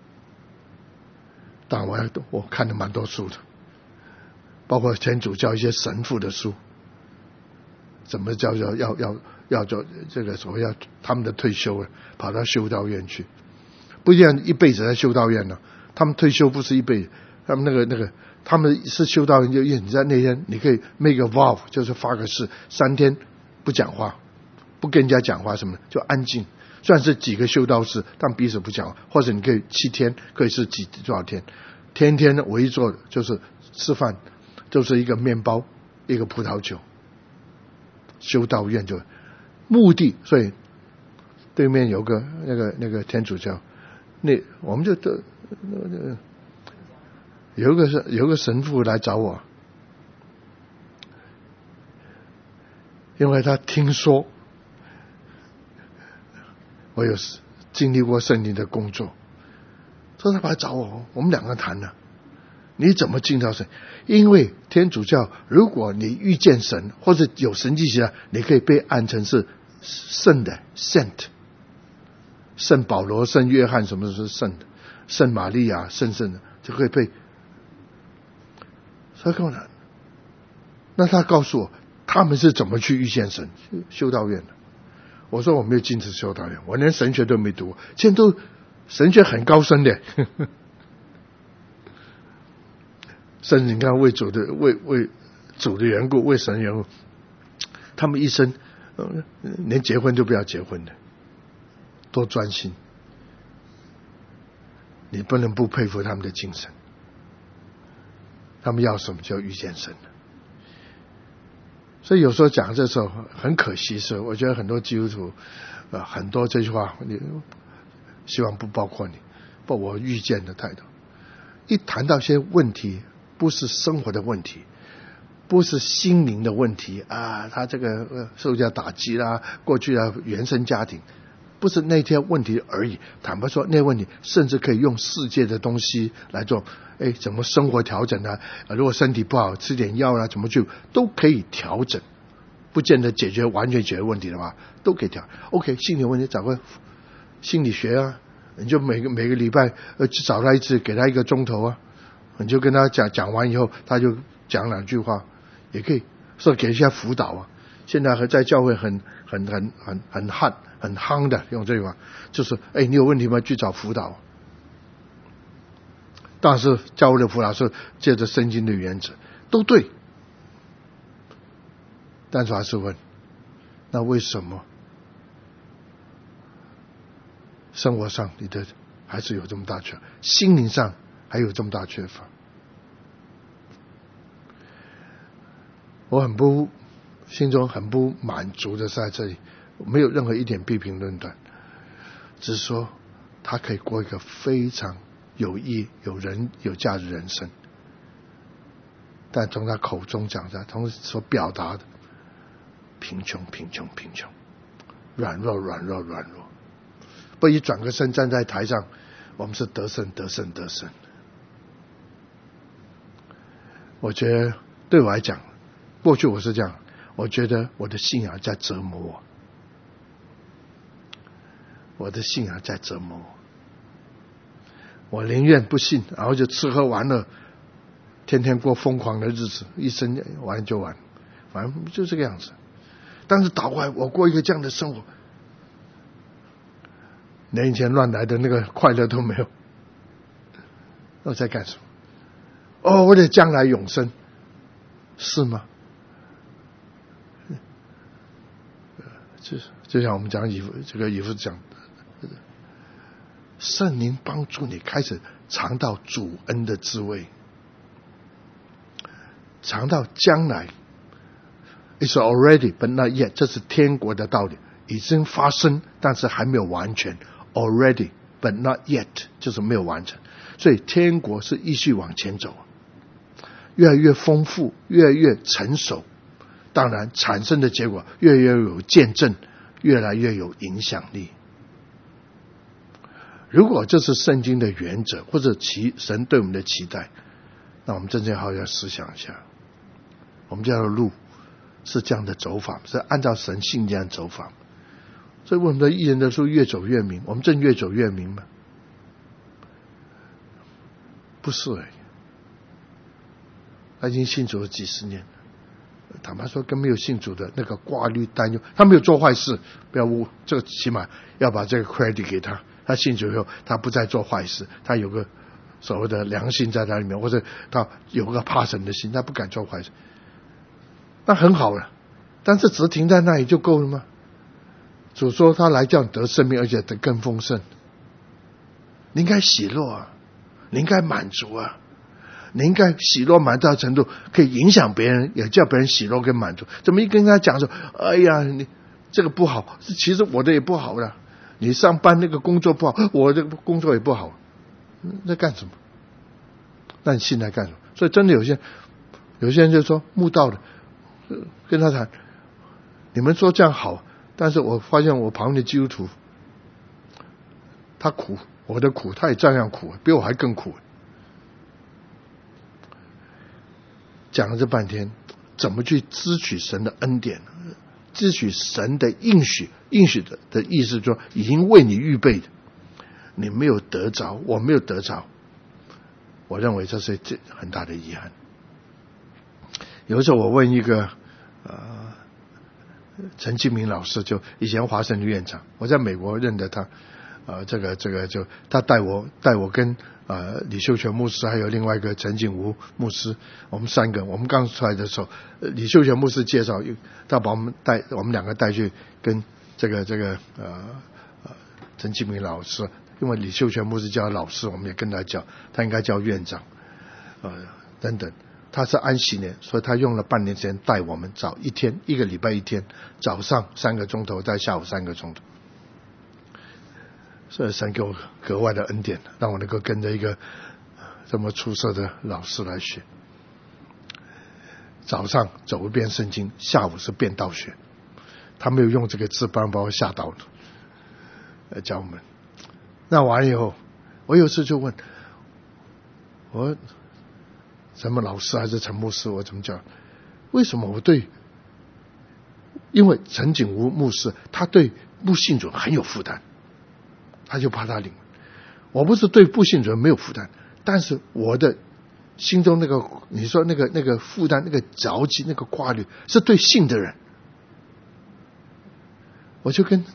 当然我要我看了蛮多书的，包括天主教一些神父的书，怎么叫做要要要做这个所谓要他们的退休了，跑到修道院去，不一定一辈子在修道院了， 他们退休不是一辈子，他们那个那个他们是修道人，就你在那天你可以 make a vow， 就是发个誓，三天不讲话，不跟人家讲话什么的，就安静。虽然是几个修道士，但彼此不讲话，或者你可以七天，可以是几多少天，天天唯一做的就是吃饭，就是一个面包，一个葡萄酒。修道院就目的，所以对面有个那个那个天主教，那我们就都有一个是有一个神父来找我，因为他听说我有经历过圣灵的工作，所以他来找我，我们两个谈了，你怎么进到神？因为天主教，如果你遇见神或者有神迹奇事，你可以被按成是圣的 saint， 圣保罗、圣约翰，什么是圣的？圣玛利亚、圣圣的，就可以被。所以跟我讲，那他告诉我他们是怎么去遇见神，修道院的。我说我没有进去修道院，我连神学都没读，现在都神学很高深的。甚至你看为主的为为主的缘故，为神缘故，他们一生、呃、连结婚都不要结婚的，多专心。你不能不佩服他们的精神，他们要什么就遇见神了。所以有时候讲这时候很可惜，是我觉得很多基督徒呃很多这句话，你希望不包括你，不我遇见的态度。一谈到一些问题，不是生活的问题，不是心灵的问题啊，他这个呃受到打击啦，过去的原生家庭，不是那些问题而已。坦白说，那问题甚至可以用世界的东西来做，哎，怎么生活调整啊？如果身体不好，吃点药啊，怎么去都可以调整，不见得解决完全解决问题的话，都可以调。OK， 心理问题找个心理学啊，你就每个每个礼拜呃找他一次，给他一个钟头啊，你就跟他讲，讲完以后他就讲两句话，也可以说给一下辅导啊。现在还在教会很很很很很夯很夯的用这句话，就是哎，你有问题吗？去找辅导。但是教会的辅导是借着圣经的原则，都对。但是还是问，那为什么生活上你的还是有这么大缺乏，心灵上还有这么大缺乏？我很不心中很不满足的是在这里，没有任何一点批评论断，只是说他可以过一个非常有益、有人有价值人生，但从他口中讲的，从所表达的贫穷、贫穷、贫穷，软弱、软弱、软弱。不一转个身站在台上，我们是得胜、得胜、得胜。我觉得对我来讲，过去我是这样，我觉得我的信仰在折磨我，我的信仰在折磨我。我宁愿不信，然后就吃喝玩乐，天天过疯狂的日子，一生玩就玩，反正就这个样子。但是倒过来，我过一个这样的生活，连以前乱来的那个快乐都没有，我在干什么？哦，为了将来永生，是吗？就就像我们讲以弗这个以弗讲，圣灵帮助你开始尝到主恩的滋味，尝到将来 ，it's already but not yet， 这是天国的道理，已经发生，但是还没有完全 ，already but not yet， 就是没有完成，所以天国是继续往前走，越来越丰富，越来越成熟。当然产生的结果越来越有见证，越来越有影响力。如果这是圣经的原则，或者其神对我们的期待，那我们真正好好要思想一下，我们这条路是这样的走法，是按照神信这样走法。所以我们的义人的路越走越明，我们正越走越明吗？不是而已。他已经信主了几十年了，坦白说跟没有信主的那个挂虑担忧，他没有做坏事，不要误，这个起码要把这个 credit 给他，他信主以后他不再做坏事，他有个所谓的良心在他里面，或者他有个怕神的心，他不敢做坏事，那很好了。但是只停在那里就够了吗？主说他来叫你得生命，而且得更丰盛。你应该喜乐啊，你应该满足啊，你应该喜乐满到程度可以影响别人，也叫别人喜乐跟满足。怎么一跟他讲说，哎呀，你这个不好，其实我的也不好了。你上班那个工作不好，我这个工作也不好，那干什么？那你信来干什么？所以真的有些有些人就说慕道的跟他谈，你们说这样好，但是我发现我旁边的基督徒他苦，我的苦他也照样苦，比我还更苦。讲了这半天，怎么去支取神的恩典，支取神的应许，应许的的意思说已经为你预备的，你没有得着，我没有得着，我认为这是很大的遗憾。有时候我问一个呃陈继明老师，就以前华神的院长，我在美国认得他，呃这个这个就他带我带我跟呃李秀全牧师还有另外一个陈景吴牧师，我们三个，我们刚出来的时候，李秀全牧师介绍，他把我们带我们两个带去跟这个这个呃呃陈继明老师，因为李秀全牧师叫老师，我们也跟他叫，他应该叫院长，呃等等。他是安息年，所以他用了半年时间带我们，早一天一个礼拜一天，早上三个钟头，在下午三个钟头。所以神给我格外的恩典，让我能够跟着一个这么出色的老师来学。早上走一遍圣经，下午是变道学。他没有用这个字，不然把我吓到了。呃，教我们。那完了以后，我有次就问我什么老师还是陈牧师，我怎么讲？为什么我对？因为陈景吴牧师他对不信主很有负担，他就怕他领。我不是对不信主没有负担，但是我的心中那个你说那个那个负担、那个着急、那个挂虑，是对信的人。我就跟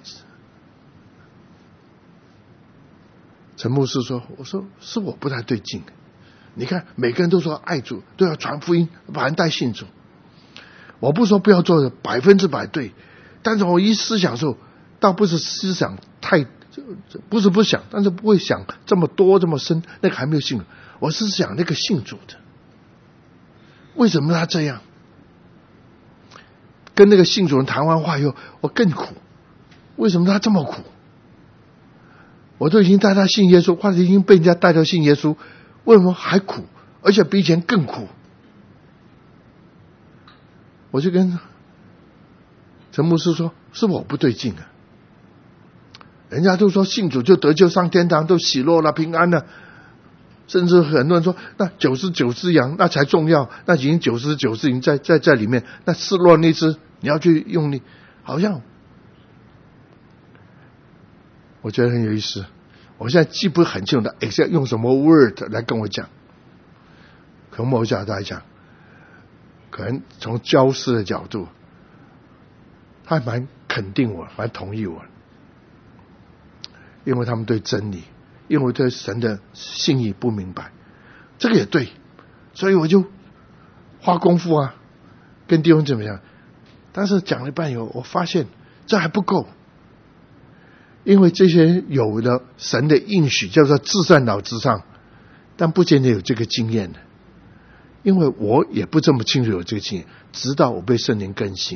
陈牧师说：“我说是我不太对劲。你看，每个人都说爱主，都要传福音，把人带信主。我不说不要做的百分之百对，但是我一思想的时候，倒不是思想太不是不想，但是不会想这么多这么深，那个还没有信主。我是想那个信主的，为什么他这样？跟那个信主人谈完话以后，我更苦。为什么他这么苦？我都已经带他信耶稣，或者已经被人家带到信耶稣。”为什么还苦，而且比以前更苦？我就跟陈牧师说：“是我不对劲啊！人家都说信主就得救上天堂，都喜乐了、平安了，甚至很多人说那九十九只羊那才重要，那已经九十九只已经在在在里面，那失落那只你要去用力，好像我觉得很有意思。”我现在记不很清楚的 exact 用什么 word 来跟我讲，可能某角度来讲，可能从教师的角度，他还蛮肯定我，蛮同意我，因为他们对真理，因为对神的信义不明白，这个也对，所以我就花功夫啊，跟弟兄怎么样？但是讲了一半以后，我发现这还不够。因为这些有了神的应许叫做至善脑之上，但不见得有这个经验的，因为我也不这么清楚有这个经验，直到我被圣灵更新，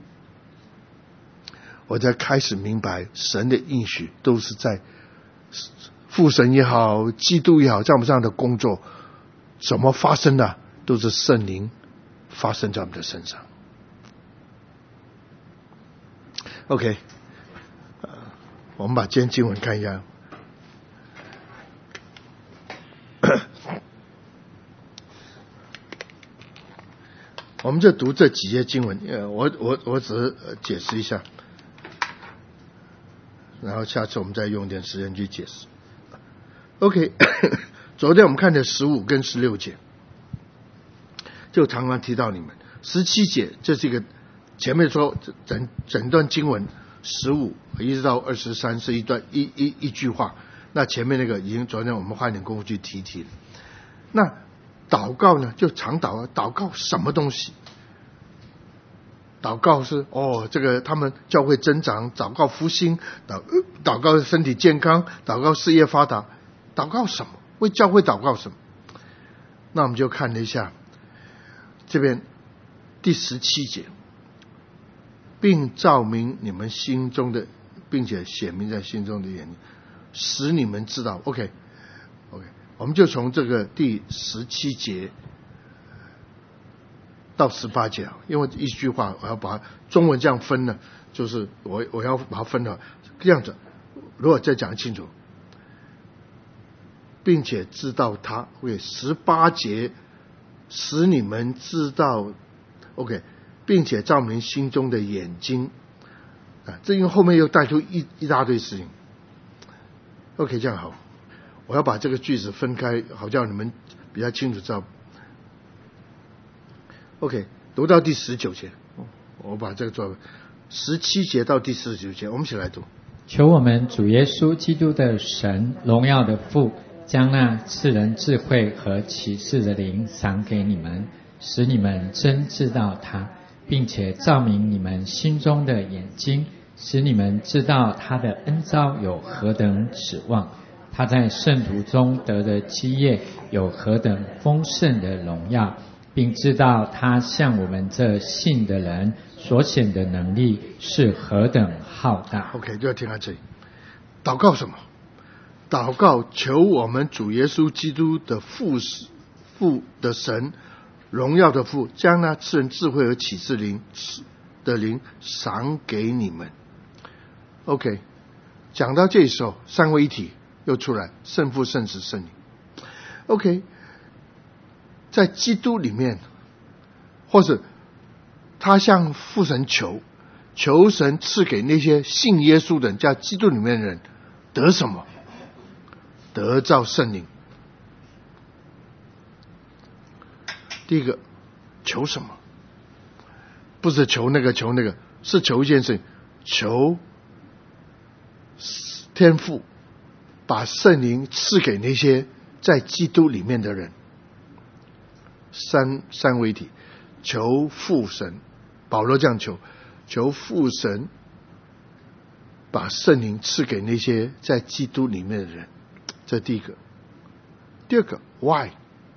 我才开始明白神的应许都是在父神也好，基督也好，在我们这样的工作怎么发生的，都是圣灵发生在我们的身上。 OK，我们把今天经文看一下。我们就读这几节经文，呃，我我我只是解释一下，然后下次我们再用点时间去解释。OK， 昨天我们看的十五跟十六节，就常常提到你们。十七节，这是一个前面说整整段经文。十五一直到二十三是一段一一一句话， 那前面那个已经昨天我们花一点功夫去提提了。那祷告呢，就常祷告，祷告什么东西？祷告是哦，这个他们教会增长，祷告复兴，祷祷告身体健康，祷告事业发达，祷告什么？为教会祷告什么？那我们就看了一下这边第十七节，并照明你们心中的，并且显明在心中的眼睛，使你们知道。OK OK， 我们就从这个第十七节到十八节，因为一句话我要把中文这样分呢，就是我我要把它分了这样子。如果再讲清楚，并且知道他，OK， 十八节使你们知道 ，OK， 并且照明心中的眼睛啊，这因为后面又带出一一大堆事情。OK， 这样好，我要把这个句子分开，好叫你们比较清楚知道。OK， 读到第十九节，我把这个做十七节到第十九节，我们一起来读。 求我们主耶稣基督的神，荣耀的父，将那赐人智慧和启示的灵赏给你们，使你们真知道他，并且照明你们心中的眼睛，使你们知道他的恩召有何等指望，他在圣徒中得的基业有何等丰盛的荣耀，并知道他向我们这信的人所显的能力是何等浩大。 OK， 就要听到这里。祷告什么？祷告求我们主耶稣基督的父父的神，荣耀的父，将那赐人智慧和启示灵的灵赏给你们。 OK， 讲到这时候，三位一体又出来，圣父圣子圣灵。 OK， 在基督里面，或者他向父神求，求神赐给那些信耶稣的人，在基督里面的人得什么？得造圣灵。第一个求什么？不是求那个求那个，是求一件事情，求天父把圣灵赐给那些在基督里面的人。三三位一体，求父神，保罗这样求，求父神把圣灵赐给那些在基督里面的人。这第一个。第二个 why，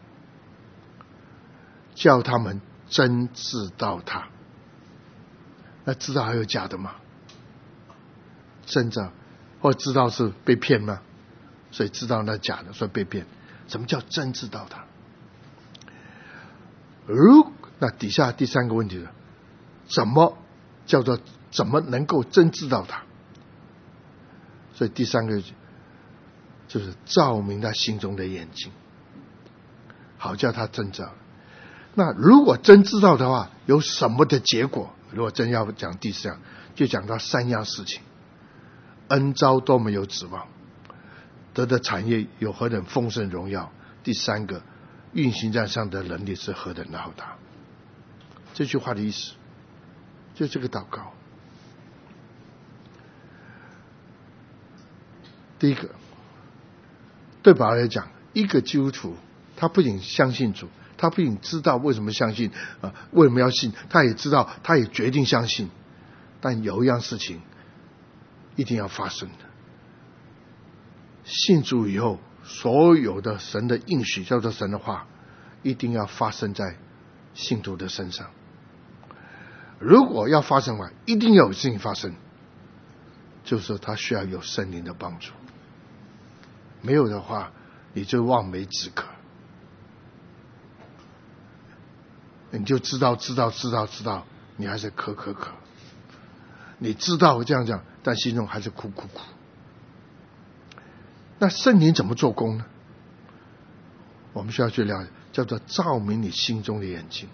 叫他们真知道他。那知道还有假的吗？真知道，或知道是被骗吗？所以知道那假的，所以被骗。什么叫真知道他？如那底下第三个问题了，怎么叫做怎么能够真知道他？所以第三个就是照明他心中的眼睛，好叫他真知道。那如果真知道的话，有什么的结果？如果真要讲第四样，就讲到三样事情：恩召多么有指望，得的产业有何等丰盛荣耀，第三个运行在上的能力是何等的浩大。这句话的意思就这个祷告。第一个，对保罗来讲，一个基督徒他不仅相信主，他不仅知道为什么相信、呃、为什么要信，他也知道，他也决定相信。但有一样事情一定要发生的，信主以后，所有的神的应许叫做神的话，一定要发生在信徒的身上。如果要发生的话，一定要有事情发生，就是他需要有圣灵的帮助。没有的话，你就望梅止渴，你就知道知道知道知道，你还是渴渴渴。你知道这样讲，但心中还是苦苦苦。那圣灵怎么做工呢？我们需要去了解，叫做照明你心中的眼睛，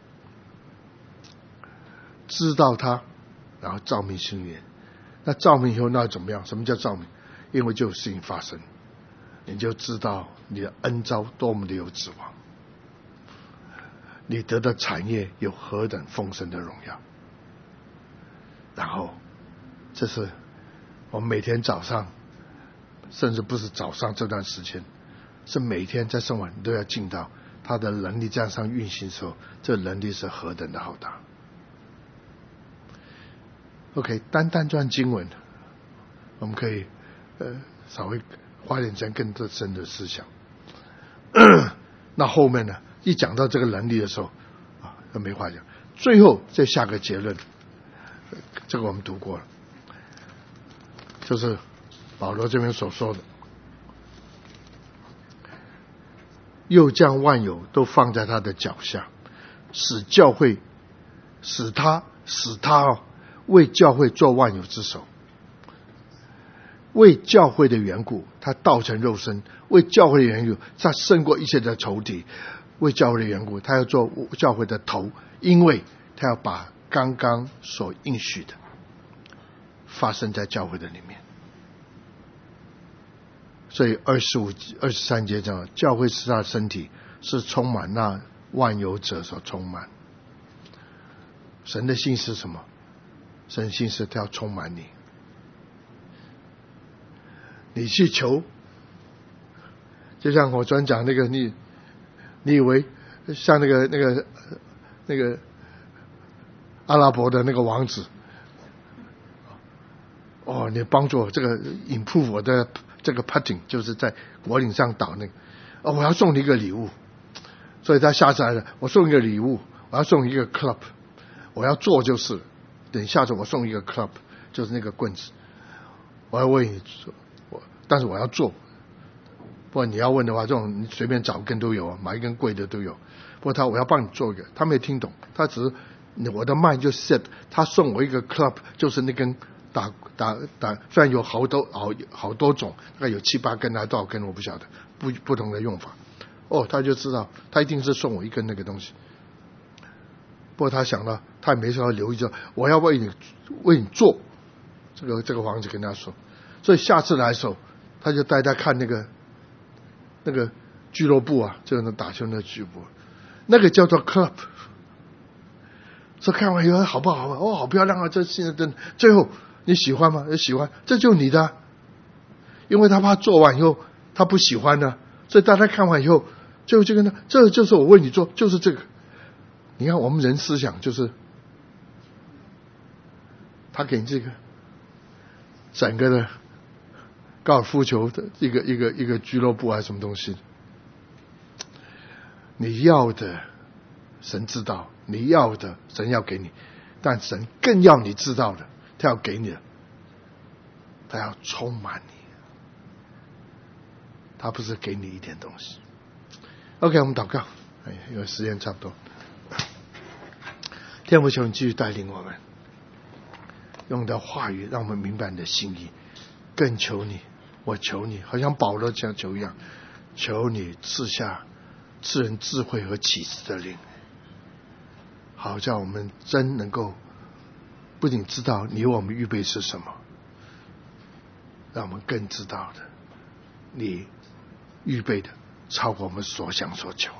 知道它，然后照明心眼。那照明以后，那怎么样？什么叫照明？因为就有事情发生，你就知道你的恩召多么的有指望，你得的产业有何等丰盛的荣耀。然后这是我们每天早上甚至不是早上这段时间，是每天在生活你都要进到他的能力这样上运行的时候，这能力是何等的浩大。 OK， 单单这段经文我们可以呃稍微花点时间更深的思想。那后面呢，一讲到这个能力的时候啊，都没话讲。最后再下个结论，这个我们读过了，就是保罗这边所说的，又将万有都放在他的脚下，使教会，使他使他哦，为教会做万有之首。为教会的缘故，他道成肉身；为教会的缘故，他胜过一切的仇敌；为教会的缘故，他要做教会的头，因为他要把刚刚所应许的发生在教会的里面。所以二十五、二十三节讲，教会是他的身体，是充满那万有者所充满。神的心是什么？神的心是他要充满你。你去求，就像我昨天讲那个，你你以为像那个那个那个阿拉伯的那个王子，哦，你帮助我这个 improve 我的这个 putting， 就是在果岭上倒那个，哦，我要送你一个礼物，所以他下次来了，我送一个礼物，我要送一个 club， 我要做就是，等下次我送一个 club， 就是那个棍子，我要为你做。但是我要做，不过你要问的话，这种你随便找一根都有，买一根贵的都有。不过他我要帮你做一个，他没听懂，他只是我的 mind 就 set， 他送我一个 club， 就是那根打打打，虽然有好多好好多种，大概有七八根还多少根我不晓得，不不同的用法。哦，他就知道他一定是送我一根那个东西。不过他想到他也没说要留意着，我要为你为你做，这个这个王子跟他说，所以下次来的时候。他就带他看那个那个俱乐部啊，就是那打球的俱乐部，那个叫做 club。说看完以后好不好？哦，好漂亮啊！这现在真最后你喜欢吗？喜欢，这就是你的。因为他怕做完以后他不喜欢呢，所以大家看完以后，最后就跟他，这就是我为你做，就是这个。你看我们人思想就是，他给你这个整个的。高尔夫球的一个一个一个俱乐部还是什么东西？你要的神知道，你要的神要给你，但神更要你知道的，他要给你的，他要充满你，他不是给你一点东西。OK， 我们祷告，哎，因为时间差不多。天父，求你继续带领我们，用你的话语让我们明白你的心意，更求你。我求你，好像保罗这样求一样，求你赐下赐人智慧和启示的灵，好叫我们真能够不仅知道你为我们预备是什么，让我们更知道的你预备的超过我们所想所求。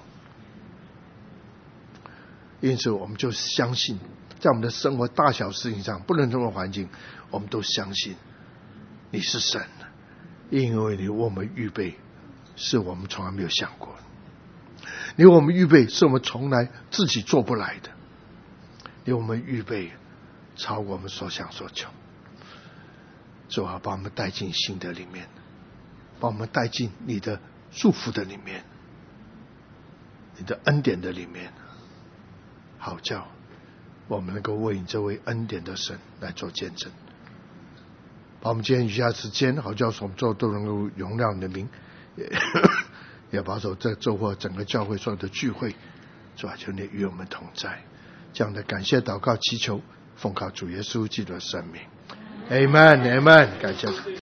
因此我们就相信，在我们的生活大小事情上，不论任何环境，我们都相信你是神，因为你为我们预备是我们从来没有想过的，你为我们预备是我们从来自己做不来的，你为我们预备超过我们所想所求。主啊，把我们带进新的里面，把我们带进你的祝福的里面，你的恩典的里面，好叫我们能够为你这位恩典的神来做见证。把我们今天余下时间，好叫我们做都能够荣耀你的名，也, 也保守这周或整个教会所有的聚会，主啊，求你与我们同在。这样的感谢祷告祈求，奉靠主耶稣基督的圣名， Amen Amen， 感谢主。